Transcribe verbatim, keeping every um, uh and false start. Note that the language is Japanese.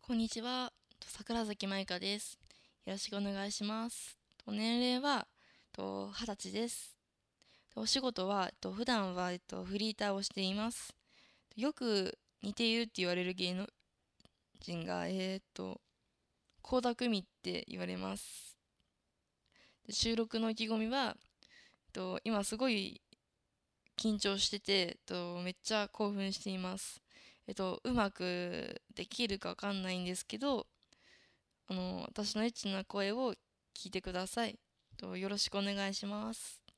こんにちは。と桜崎舞香です。よろしくお願いします。と年齢はとはたちです。とお仕事はと普段はえっとフリーターをしています。よく似ているって言われる芸能人が、えーっと、倖田來未って言われます。で収録の意気込みは、と今すごい緊張してて、とめっちゃ興奮しています。えっと、うまくできるかわかんないんですけど、あの、私のエッチな声を聞いてください。とよろしくお願いします。